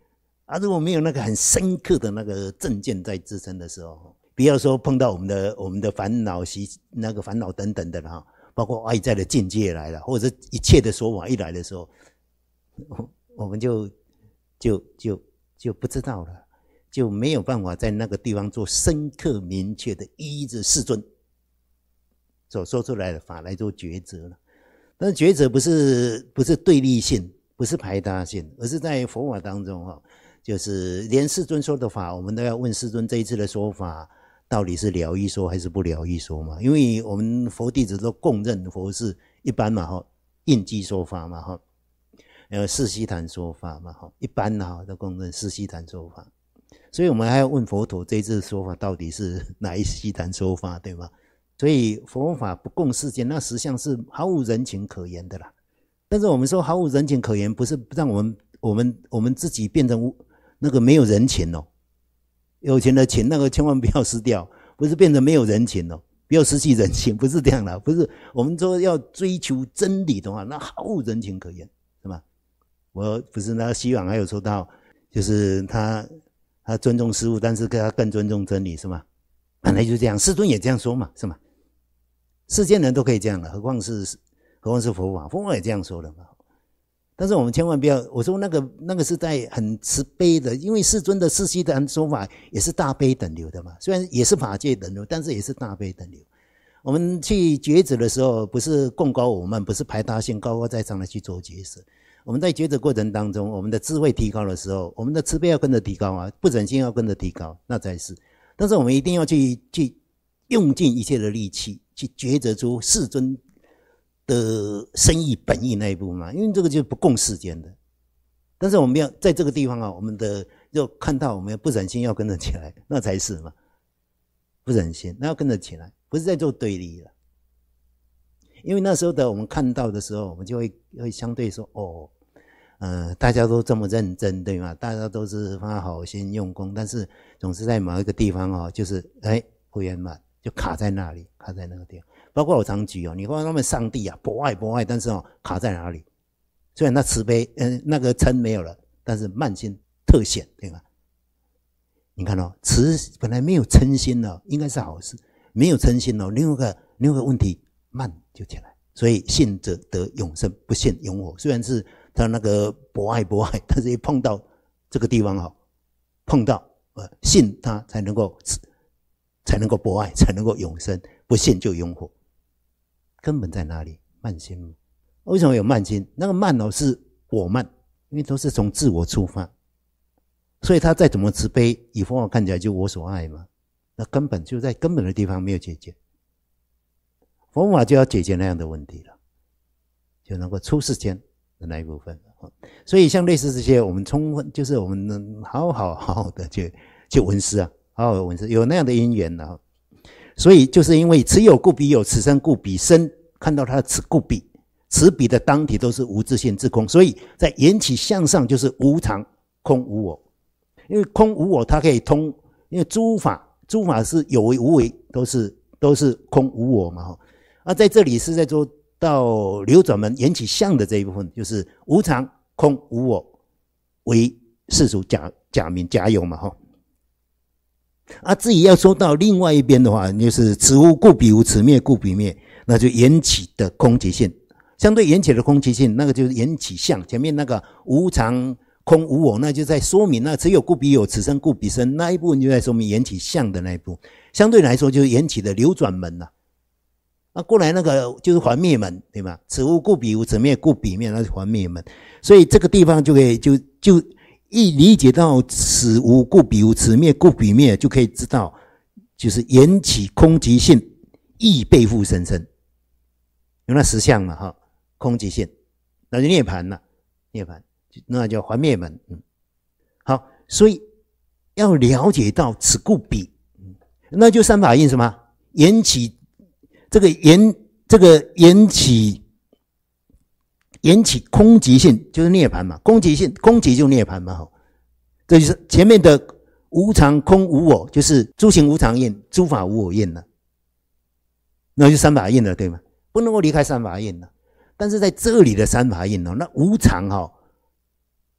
啊，如果没有那个很深刻的那个正见在支撑的时候，不要说碰到我们的我们的烦恼、习那个烦恼等等的哈，包括外在的境界来了，或者一切的说法一来的时候，我们就就就就不知道了，就没有办法在那个地方做深刻明确的依着世尊所说出来的法来做抉择了。但是抉择不是不是对立性，不是排他性，而是在佛法当中哈。就是连世尊说的法，我们都要问世尊这一次的说法到底是了义说还是不了义说嘛？因为我们佛弟子都共认佛是一般嘛哈，应机说法嘛哈，呃四悉檀说法嘛哈，一般哈都共认四悉檀说法，所以我们还要问佛陀这一次说法到底是哪一悉檀说法，对吧？所以佛法不共世间，那实相是毫无人情可言的啦。但是我们说毫无人情可言，不是让我们我们我们自己变成那个没有人情哦，有钱的钱那个千万不要失掉，不是变成没有人情哦，不要失去人情，不是这样的，不是我们说要追求真理的话，那毫无人情可言，是吧？我不是那西网还有说到，就是他他尊重师父，但是他更尊重真理，是吗？本来就这样，世尊也这样说嘛，是吗？世间人都可以这样的，何况是何况是佛法，佛法也这样说的嘛。但是我们千万不要，我说那个那个是在很慈悲的，因为世尊的四悉檀说法也是大悲等流的嘛，虽然也是法界等流，但是也是大悲等流。我们去抉择的时候，不是贡高我慢，不是排他性高高在上的去做抉择。我们在抉择过程当中，我们的智慧提高的时候，我们的慈悲要跟着提高啊，不忍心要跟着提高，那才是。但是我们一定要去去用尽一切的力气，去抉择出世尊的深意本意那一部分嘛，因为这个就是不共世间的。但是我们要在这个地方啊，我们的要看到我们不忍心要跟着起来，那才是嘛，不忍心，那要跟着起来，不是在做对立了。因为那时候的我们看到的时候，我们就会会相对说，哦，呃，大家都这么认真，对吗？大家都是发好心用功，但是总是在某一个地方哦，就是哎不圆满，就卡在那里，卡在那个地方。包括我常举哦，你看他们上帝啊，博爱博爱，但是哦，卡在哪里？虽然他慈悲，嗯、呃，那个嗔没有了，但是慢心特显，对吧？你看哦，慈本来没有嗔心哦，应该是好事，没有嗔心哦，另外一个另外一个问题，慢就起来。所以信者得永生，不信永火。虽然是他那个博爱博爱，但是一碰到这个地方哦，碰到呃信他才能够才能够博爱，才能够永生，不信就永火。根本在哪里？慢心。为什么有慢心？那个慢哦，是我慢，因为都是从自我出发，所以他再怎么慈悲，以佛法看起来就我所爱嘛，那根本就在根本的地方没有解决。佛法就要解决那样的问题了，就能够出世间的那一部分。所以像类似这些，我们充分就是我们能好好好好的去去闻思啊，好好的闻思，有那样的因缘啊。所以就是因为此有故彼有，此生故彼生，看到他的此故彼，此彼的当体都是无自性自空，所以在缘起相上就是无常空无我。因为空无我它可以通，因为诸法诸法是有为无为，都是都是空无我嘛。啊，在这里是在做到流转门缘起相的这一部分，就是无常空无我为世俗假假名假有嘛哈。啊，至于要说到另外一边的话，就是此无故彼无，此灭故彼灭，那就缘起的空即性。相对缘起的空即性，那个就是缘起相。前面那个无常空无我，那就在说明那此有故彼有，此生故彼生，那一部分就在说明缘起相的那一部分。相对来说，就是缘起的流转门呐、啊。那过来那个就是还灭门，对吧？此无故彼无，此灭故彼灭，那是还灭门。所以这个地方就可以就就一理解到此无故彼无，此灭故彼灭，就可以知道就是缘起空即性，亦背负生生。有那实相嘛哈，空即性，那就涅槃了，涅槃那叫还灭门。嗯，好，所以要了解到此故彼，那就三法印什么？缘起。这个缘，这个缘起，缘起空即性就是涅槃嘛，空即性，空即就涅槃嘛。这就是前面的无常空无我，就是诸行无常印，诸法无我印了，那就三法印了，对吗？不能够离开三法印了。但是在这里的三法印哦，那无常哈、哦，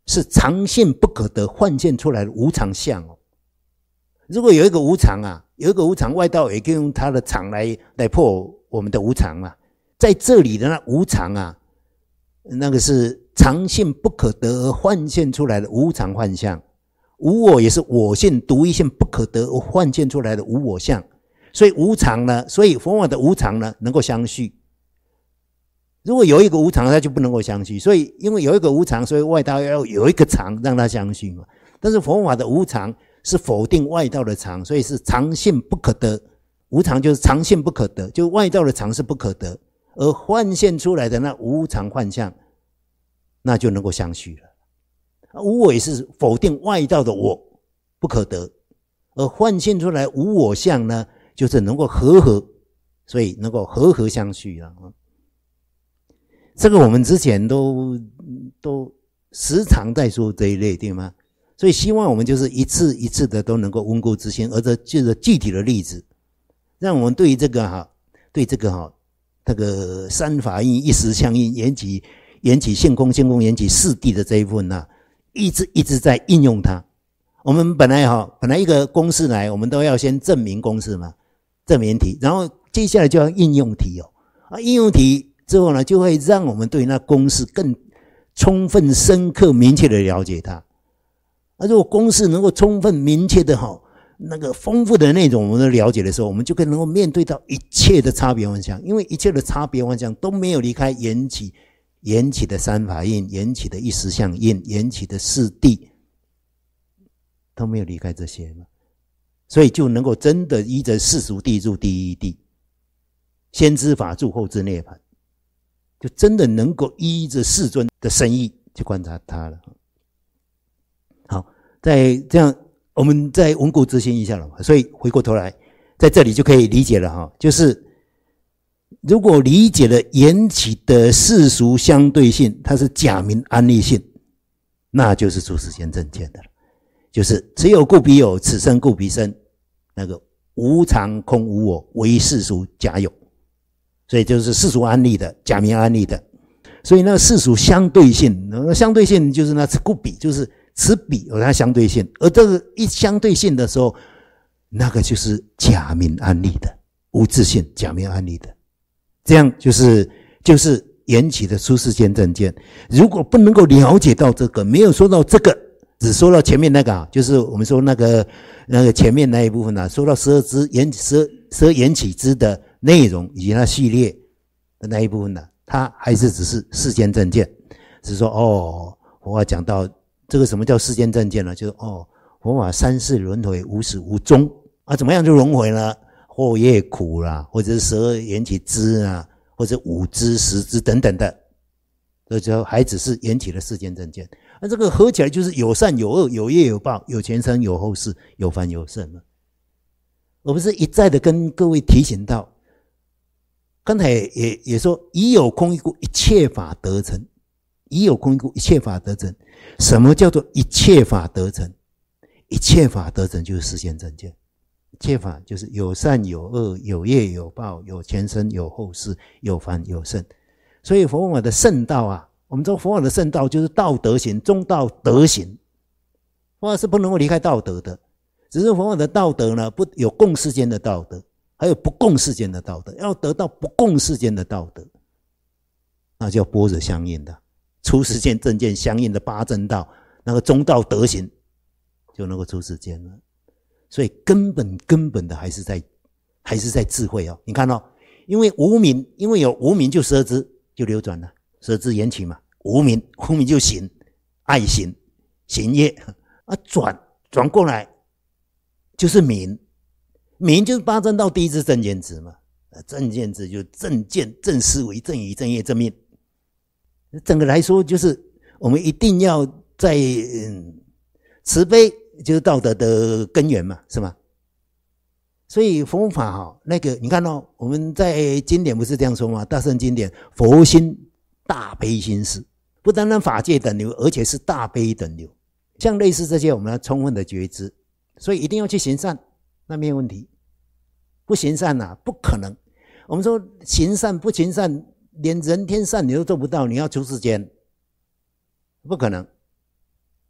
是常现不可得幻现出来的无常相哦。如果有一个无常啊，有一个无常，外道也可以用它的常来来破我们的无常嘛。在这里的那无常啊，那个是常现不可得而幻现出来的无常幻象。无我也是我性独一性不可得而幻现出来的无我相。所以无常呢，所以佛法的无常呢能够相续。如果有一个无常，它就不能够相续。所以因为有一个无常，所以外道要有一个常让它相续嘛。但是佛法的无常是否定外道的常，所以是常现不可得。无常就是常现不可得，就外道的常是不可得，而幻现出来的那无常幻象，那就能够相续了。无我也是否定外道的我不可得，而幻现出来无我相呢，就是能够和合，所以能够和合相续了。这个我们之前都都时常在说这一类，对吗？所以希望我们就是一次一次的都能够温故知新，而这就是具体的例子，让我们对于这个哈，对这个哈，这个三法印、一时相应、缘起、缘起性空、性空缘起四谛的这一部分啊，一直一直在应用它。我们本来哈，本来一个公式来，我们都要先证明公式嘛，证明题，然后接下来就要应用题哦。啊，应用题之后呢，就会让我们对那公式更充分、深刻、明确的了解它。啊，如果公式能够充分、明确的哈，那个丰富的内容我们都了解的时候，我们就可以能够面对到一切的差别幻象，因为一切的差别幻象都没有离开缘起、缘起的三法印、缘起的一时相应、缘起的四谛，都没有离开这些嘛，所以就能够真的依着世俗谛入第一谛，先知法住后知涅槃，就真的能够依着世尊的深意去观察它了。好，在这样我们再温故知新一下了，所以回过头来在这里就可以理解了哈，就是如果理解了缘起的世俗相对性，它是假名安立性，那就是出世间正见的了，就是此有故彼有，此生故彼生，那个无常空无我，唯世俗假有，所以就是世俗安立的，假名安立的。所以那个世俗相对性，那相对性就是那此故彼，就是此彼有它相对性，而这个一相对性的时候，那个就是假名安立的，无自性，假名安立的，这样就是就是缘起的出世间正见。如果不能够了解到这个，没有说到这个，只说到前面那个啊，就是我们说那个那个前面那一部分啊，说到十二支缘十二十二缘起支的内容以及它系列的那一部分呢、啊，它还是只是世间正见，只是说哦，佛法讲到这个什么叫世间正见呢？就是哦，佛法三世轮回无始无终啊，怎么样就轮回呢？祸业苦啦，或者是十二缘起支啊，或者五支十支等等的，这就还只是缘起的世间正见。那这个合起来就是有善有恶，有业有报，有前生有后世，有凡有圣嘛。我不是一再的跟各位提醒到，刚才也 也, 也说，以有空一故，一切法得成。以有空一故，一切法得成。什么叫做一切法得成？一切法得成就是世间正见。一切法就是有善有恶，有业有报，有前生有后世，有凡有圣。所以佛法的圣道啊，我们说佛法的圣道就是道德行，中道德行。佛法是不能够离开道德的，只是佛法的道德呢，不有共世间的道德，还有不共世间的道德。要得到不共世间的道德，那叫般若相应的出世间正见相应的八正道，那个中道德行就能够出世间了。所以根本根本的还是在还是在智慧哦。你看哦，因为无明，因为有无明就十二支就流转了，十二支缘起嘛，无明无明就行，爱行行业啊，转转过来就是明，明就是八正道第一支正见支嘛，正见支就是正见、正思维、正语、正业、正命。整个来说，就是我们一定要在、嗯、慈悲就是道德的根源嘛，是吗？所以佛法哈，那个你看哦，我们在经典不是这样说吗？大乘经典，佛心大悲心事，不单单法界等流，而且是大悲等流。像类似这些，我们要充分的觉知，所以一定要去行善，那没有问题。不行善啊，不可能。我们说行善不行善，连人天善你都做不到，你要出世间，不可能。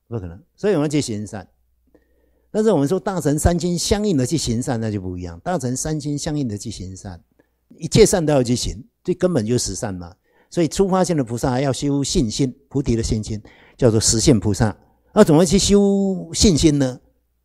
不可能。所以我们要去行善。但是我们说大乘三心相应的去行善，那就不一样。大乘三心相应的去行善，一切善都要去行，最根本就是实善嘛。所以初发心的菩萨还要修信心，菩提的信心叫做实现菩萨。那怎么去修信心呢？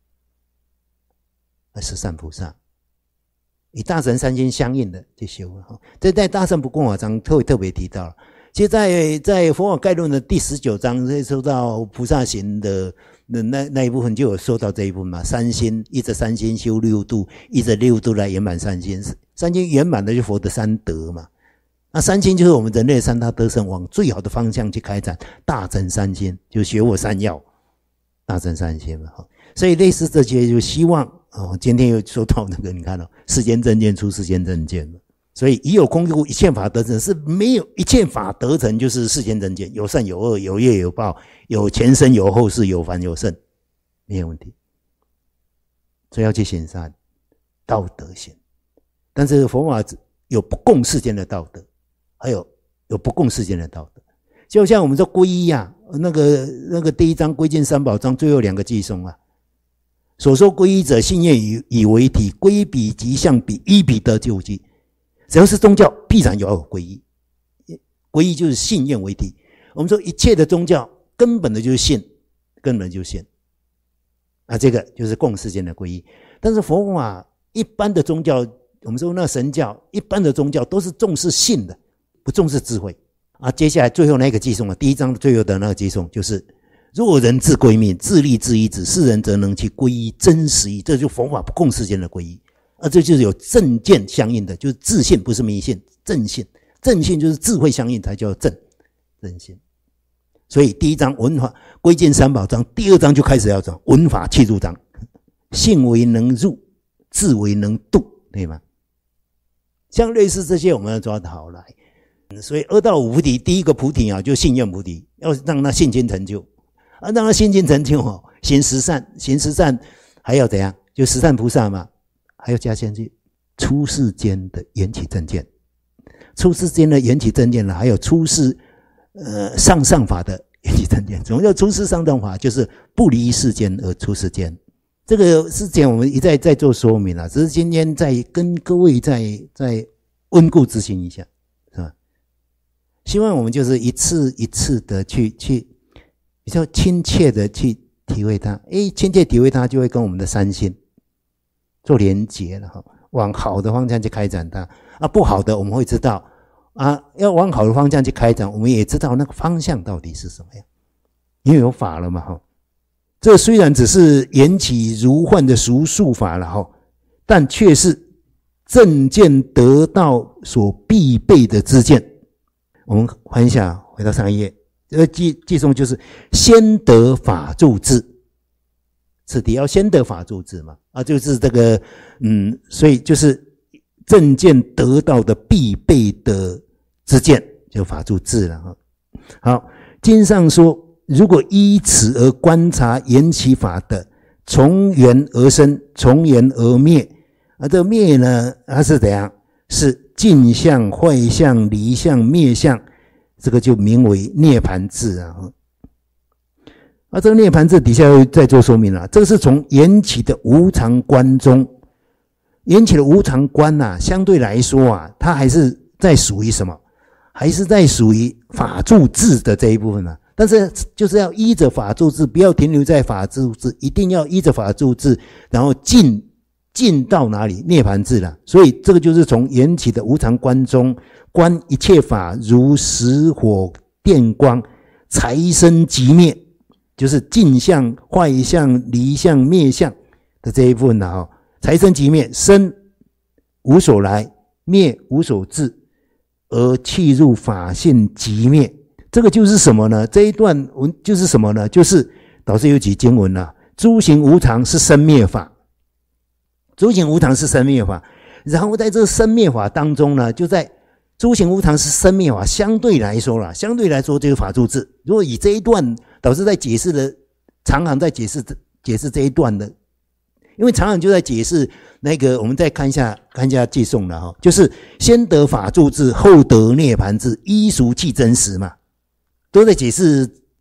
实善菩萨，以大乘三心相应的去修。这在大乘不共法章特特别提到了。其实在在佛法概论的第十九章，说到菩萨行的那那一部分就有说到这一部分嘛。三心，依着三心修六度，依着六度来圆满三心。三心圆满的就是佛的三德嘛。那三心就是我们人类三大德胜，往最好的方向去开展。大乘三心就学我三要，大乘三心嘛。所以类似这些，就希望哦，今天又说到那个，你看哦，世间正见出世间正见嘛。所以以有空故一切法得成，是没有一切法得成就是世间正见，有善有恶，有业有报，有前生有后世，有凡有圣，没有问题。所以要去行善，道德行。但是佛法有不共世间的道德，还有有不共世间的道德。就像我们说皈依啊，那个那个第一章归敬三宝章最后两个偈颂啊，所说皈依者，信愿以以为体，皈彼即相彼，依彼得救济。只要是宗教，必然有皈依。皈依就是信愿为体。我们说一切的宗教根本的就是信，根本就是信。啊，这个就是共世间的皈依。但是佛法一般的宗教，我们说那神教，一般的宗教都是重视信的，不重视智慧。啊，接下来最后那个偈颂啊，第一章最后的那个偈颂就是：若人自归命，自立自依止，是人则能去皈依真实义。这就是佛法不共世间的皈依。啊，这就是有正见相应的，就是自信，不是迷信，正信。正信就是智慧相应才叫正正信。所以第一章闻法归敬三宝章，第二章就开始要讲闻法契入章，信为能入，智为能度，对吗？像类似这些我们要抓得好来。所以二到五菩提，第一个菩提啊，就信愿菩提，要让他信心成就。啊，让他信心成就哦，行十善，行十善还要怎样？就十善菩萨嘛。还要加先去出世间的缘起正见，出世间的缘起正见呢，还有出世呃上上法的缘起正见。什么叫出世上上法？就是不离世间而出世间。这个之前我们一再再做说明了，只是今天再跟各位再再温故知新一下，是吧？希望我们就是一次一次的去去比较亲切的去体会它，诶，亲切体会它就会跟我们的三心做连结了哈，往好的方向去开展它啊，不好的我们会知道啊，要往好的方向去开展，我们也知道那个方向到底是什么样，因为有法了嘛哈。这虽然只是缘起如幻的俗数法了哈，但却是正见得道所必备的知见。我们翻一下，回到上一页，这个偈偈颂就是先得法住智。此题要先得法住智嘛，啊，就是这个，嗯，所以就是正见得到的必备的知见，就法住智了哈。好，经上说，如果依此而观察缘起法的从缘而生，从缘而灭，啊，这个灭呢，它是怎样？是净相、坏相、离相、灭相，这个就名为涅槃智啊。啊，这个涅槃智底下又再做说明了，这个是从缘起的无常观中，缘起的无常观啊，相对来说啊，它还是在属于什么？还是在属于法住智的这一部分啊。但是就是要依着法住智，不要停留在法住智，一定要依着法住智，然后进进到哪里？涅槃智了。所以这个就是从缘起的无常观中观一切法如石火电光，财生即灭。就是净相、坏相、离相、灭相的这一部分了哈。财生即灭，生无所来，灭无所至，而契入法性即灭。这个就是什么呢？这一段文就是什么呢？就是导师有举经文了，诸行无常是生灭法，诸行无常是生灭法。然后在这个生灭法当中呢，就在诸行无常是生灭法，相对来说啦，相对来说就是法住智。如果以这一段导师在解释的，常常在解释解释这一段的，因为常常就在解释那个，我们再看一下看一下偈颂了哈，就是先得法住智，后得涅槃智，依俗契真实嘛，都在解释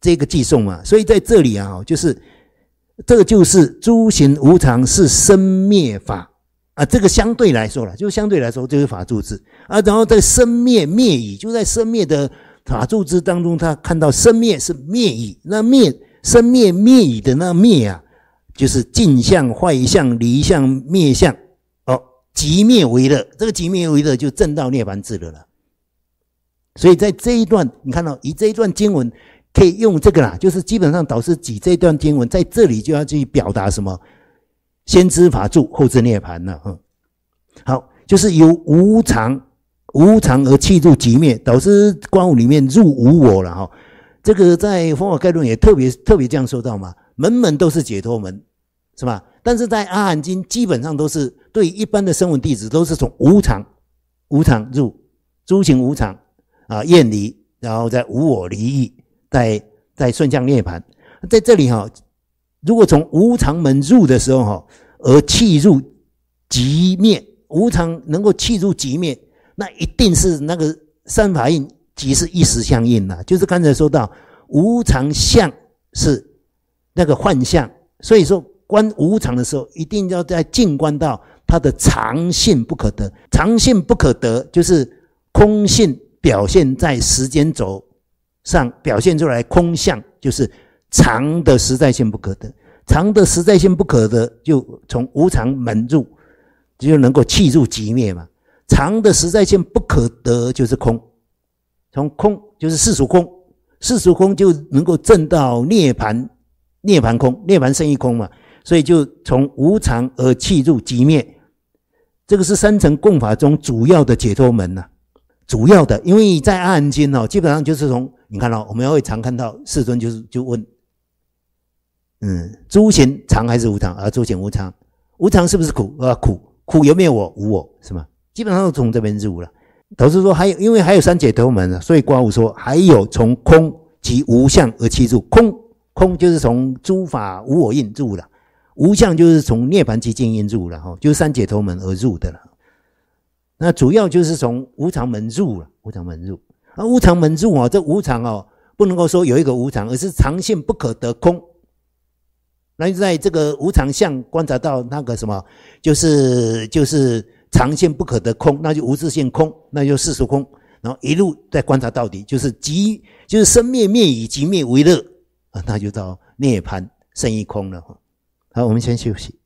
这个寄送嘛，所以在这里啊，就是这个就是诸行无常是生灭法啊，这个相对来说啦，就相对来说就是法住智啊，然后在生灭灭已，就在生灭的法住智当中，他看到生灭是灭已，那灭生灭灭已的那灭啊，就是净相、坏相、离相、灭相哦，即灭为乐，这个即灭为乐就证到涅槃智了啦。所以在这一段，你看到以这一段经文可以用这个啦，就是基本上导师举这段经文在这里就要去表达什么？先知法住，后知涅槃了。嗯，好，就是由无常无常而契入即灭，导师观悟里面入无我了哈。这个在佛法概论也特别特别这样说到嘛，门门都是解脱门，是吧？但是在阿含经基本上都是对一般的声闻弟子都是从无常无常入，诸行无常啊，厌离，然后再无我离异，再再顺向涅槃。在这里哈，如果从无常门入的时候哈，而契入即灭，无常能够契入即灭，那一定是那个三法印即是一时相应啦。就是刚才说到无常相是那个幻象，所以说观无常的时候，一定要在静观到它的常性不可得。常性不可得，就是空性表现在时间轴上表现出来，空相就是常的实在性不可得。常的实在性不可得，就从无常门入，就能够契入即灭嘛。常的实在性不可得就是空，从空就是世俗空，世俗空就能够证到涅槃，涅槃空，涅槃胜义空嘛。所以就从无常而契入即灭，这个是三乘共法中主要的解脱门呐、啊，主要的，因为在阿含经哦，基本上就是从你看到、哦、我们会常看到世尊就是就问。嗯，诸行常还是无常？啊，诸行无常，无常是不是苦？啊，苦，苦有没有我？无我，是吗？基本上都从这边入了。导师说还有，因为还有三解脱门啊，所以刮胡说还有从空及无相而契入。空，空就是从诸法无我印入了，无相就是从涅槃寂静印入了哈，就是三解脱门而入的了。那主要就是从无常门入了，无常门入啊，无常门入啊，这无常哦，不能够说有一个无常，而是常性不可得空。那在这个无常相观察到那个什么，就是就是常性不可得空，那就无自性空，那就世俗空，然后一路再观察到底，就是即就是生灭灭以即灭为乐啊，那就到涅槃胜义空了。好，我们先休息。